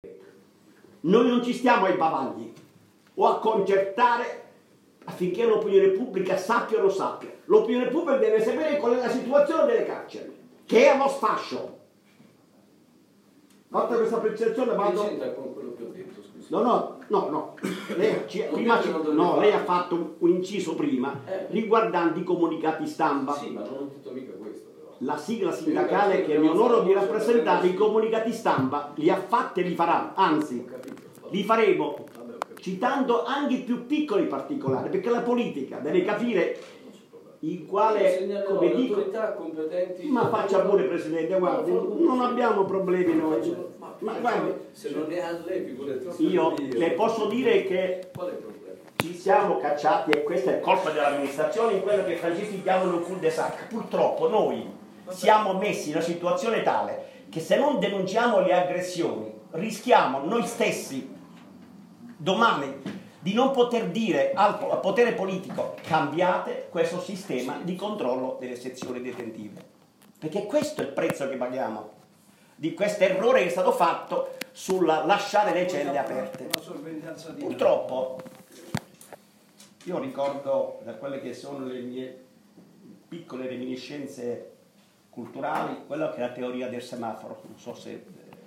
Noi non ci stiamo ai bavagli o a concertare affinché l'opinione pubblica sappia o non sappia. L'opinione pubblica deve sapere qual è la situazione delle carceri, che è allo sfascio. Fatta questa precisazione vado... con quello che ho detto, scusi. No. Lei ha fatto un inciso prima riguardante i comunicati stampa. Sì, ma non ho detto mica questo però. La sigla sindacale che mi onoro di rappresentare, i comunicati stampa li ha fatti e li farà, anzi li faremo citando anche i più piccoli particolari, perché la politica deve capire in quale, come dico, competenti. ma faccia pure Presidente, guardi, non abbiamo problemi noi. Ma guardi, se non ne ha lei, figurati. io le posso dire che qual è il problema? ci siamo cacciati, e questa è colpa dell'amministrazione, in quello che i francesi chiamano un cul-de-sac. Purtroppo noi siamo messi in una situazione tale che se non denunciamo le aggressioni rischiamo noi stessi domani di non poter dire al potere politico: cambiate questo sistema di controllo delle sezioni detentive, perché questo è il prezzo che paghiamo di questo errore che è stato fatto sul lasciare le celle aperte. Purtroppo io ricordo, da quelle che sono le mie piccole reminiscenze culturali, quella che è la teoria del semaforo. Non so se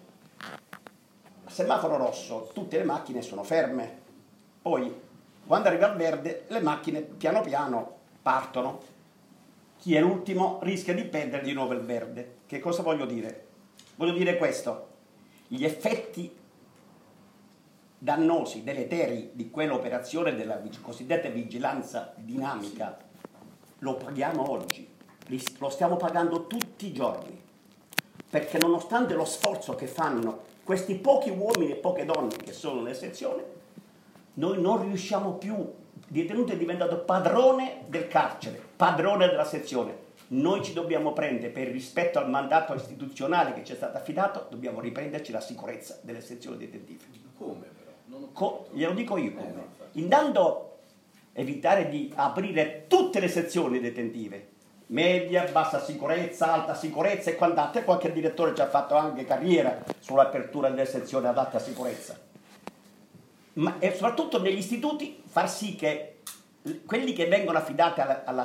semaforo rosso, tutte le macchine sono ferme, poi quando arriva il verde le macchine piano piano partono, chi è l'ultimo rischia di perdere di nuovo il verde. Che cosa voglio dire? Voglio dire questo: gli effetti dannosi, deleteri di quell'operazione della cosiddetta vigilanza dinamica lo paghiamo oggi, lo stiamo pagando tutti i giorni, perché nonostante lo sforzo che fanno questi pochi uomini e poche donne che sono nelle sezioni, noi non riusciamo più. Il detenuto è diventato padrone del carcere, padrone della sezione. Noi ci dobbiamo prendere, per rispetto al mandato istituzionale che ci è stato affidato, dobbiamo riprenderci la sicurezza delle sezioni detentive. Come però? Glielo dico io come. Intanto evitare di aprire tutte le sezioni detentive, media, bassa sicurezza, alta sicurezza e quant'altro, e qualche direttore ci ha fatto anche carriera sull'apertura delle sezioni ad alta sicurezza. Ma e soprattutto negli istituti far sì che quelli che vengono affidati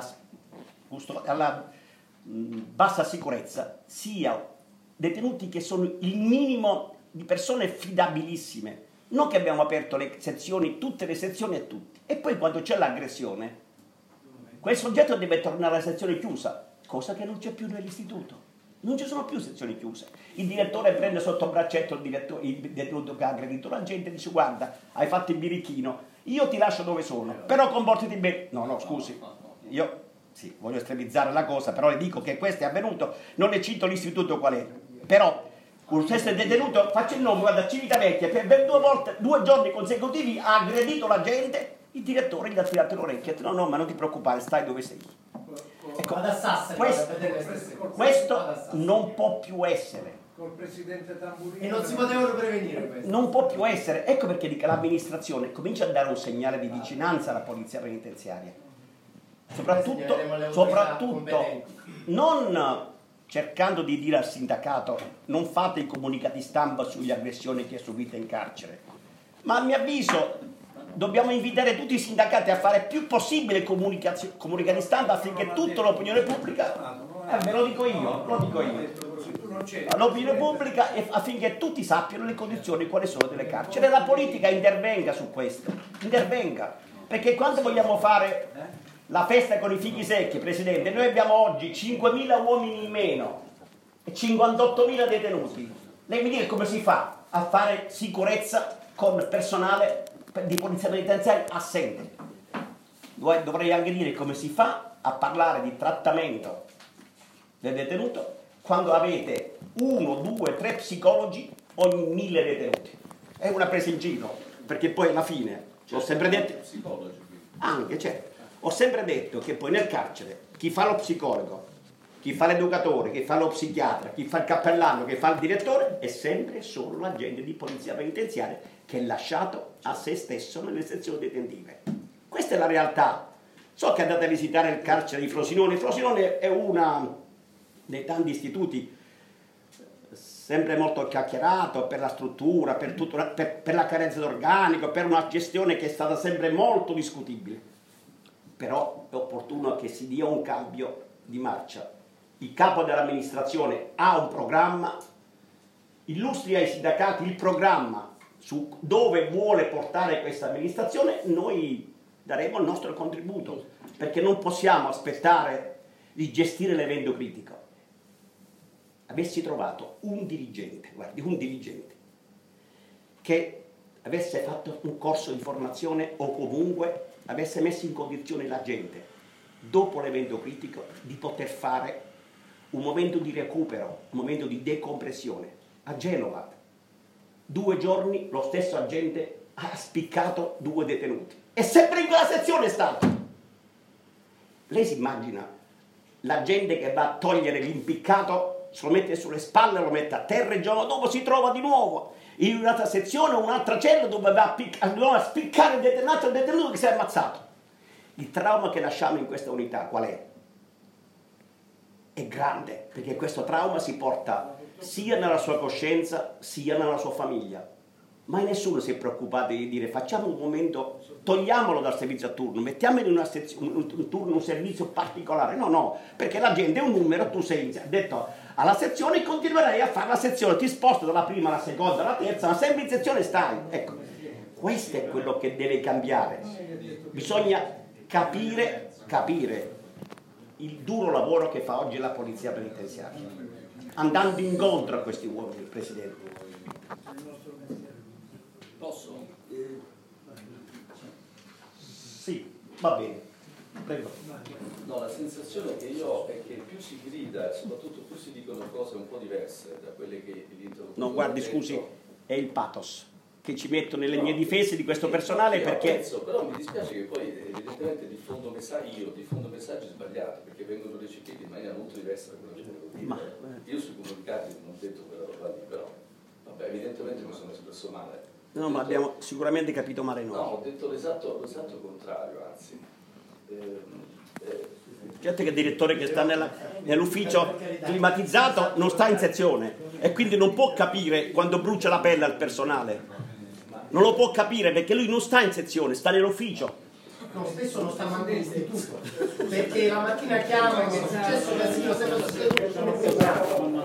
alla bassa sicurezza siano detenuti che sono il minimo di persone fidabilissime. Non che abbiamo aperto le sezioni, tutte le sezioni a tutti, e poi quando c'è l'aggressione quel soggetto deve tornare alla sezione chiusa, cosa che non c'è più nell'istituto. Non ci sono più sezioni chiuse. Il direttore prende sotto braccetto il detenuto che ha aggredito la gente e dice: guarda, hai fatto il birichino, io ti lascio dove sono, però comportati bene. No, scusi, io sì, voglio estremizzare la cosa, però le dico che questo è avvenuto, non ne cito l'istituto qual è, però lo stesso detenuto, faccio il nome, guarda, Civitavecchia, per 2 giorni consecutivi ha aggredito la gente, il direttore gli ha tirato le orecchie, ha detto: no, ma non ti preoccupare, stai dove sei. Ecco, questo non può più essere. Col presidente Tamburini. E non si potevano prevenire questo. Non può più essere. Ecco perché dico, l'amministrazione comincia a dare un segnale di vicinanza alla polizia penitenziaria. Soprattutto non cercando di dire al sindacato: non fate i comunicati stampa sulle aggressioni che subite in carcere, ma a mio avviso dobbiamo invitare tutti i sindacati a fare più possibile comunicati stampa affinché tutta l'opinione pubblica, ve lo dico io, l'opinione pubblica, affinché tutti sappiano le condizioni quali sono delle carceri. La politica intervenga su questo, perché quando vogliamo fare la festa con i fichi secchi, Presidente, noi abbiamo oggi 5.000 uomini in meno e 58.000 detenuti. Lei mi dice come si fa a fare sicurezza con personale di polizia penitenziaria assente? Dovrei anche dire come si fa a parlare di trattamento del detenuto quando avete 1, 2, 3 psicologi ogni 1000 detenuti. È una presa in giro, perché poi alla fine, l'ho sempre detto, anche certo, ho sempre detto che poi nel carcere chi fa lo psicologo, chi fa l'educatore, chi fa lo psichiatra, chi fa il cappellano, chi fa il direttore è sempre solo l'agente di polizia penitenziaria che è lasciato a se stesso nelle sezioni detentive. Questa è la realtà. So che andate a visitare il carcere di Frosinone. Frosinone è uno dei tanti istituti sempre molto chiacchierato per la struttura, per la carenza d'organico, per una gestione che è stata sempre molto discutibile. Però è opportuno che si dia un cambio di marcia. Il capo dell'amministrazione ha un programma, illustri ai sindacati il programma su dove vuole portare questa amministrazione, noi daremo il nostro contributo, perché non possiamo aspettare di gestire l'evento critico. Avessi trovato un dirigente, guardi, un dirigente, che avesse fatto un corso di formazione o comunque avesse messo in condizione la gente, dopo l'evento critico, di poter fare un momento di recupero, un momento di decompressione. A Genova, 2 giorni, lo stesso agente ha spiccato 2 detenuti. E sempre in quella sezione è stato. Lei si immagina la gente che va a togliere l'impiccato, se lo mette sulle spalle, lo mette a terra e il giorno dopo si trova di nuovo in un'altra sezione o un'altra cella dove va a spiccare un altro detenuto che si è ammazzato. Il trauma che lasciamo in questa unità qual è? È grande, perché questo trauma si porta sia nella sua coscienza sia nella sua famiglia. Mai nessuno si è preoccupato di dire facciamo un momento, togliamolo dal servizio a turno, mettiamolo in un turno, un servizio particolare. No, perché la gente è un numero, tu sei detto alla sezione e continuerai a fare la sezione, ti sposto dalla prima alla seconda alla terza, ma sempre in sezione stai. Ecco, questo è quello che deve cambiare. Bisogna capire il duro lavoro che fa oggi la polizia penitenziaria, andando incontro a questi uomini, Presidente. Posso? Sì, va bene. Prego. No, la sensazione che io ho è che più si grida e soprattutto più si dicono cose un po' diverse da quelle che gli interlocutori No, guardi, scusi, è il pathos che ci metto nelle mie difese di questo personale, perché... Penso, però mi dispiace che poi evidentemente diffondo messaggi sbagliati, perché vengono recepiti in maniera molto diversa da quello che volevo dire. Io sui comunicati non ho detto quella roba lì, però vabbè, evidentemente mi sono espresso male. No, ma abbiamo sicuramente capito male noi. No, ho detto l'esatto contrario, anzi. Certo che il direttore che sta nell'ufficio climatizzato non sta in sezione e quindi non può capire quando brucia la pelle al personale. Non lo può capire perché lui non sta in sezione, sta nell'ufficio. No, spesso non sta manco in istituto, perché la mattina chiama che è successo casino, se non si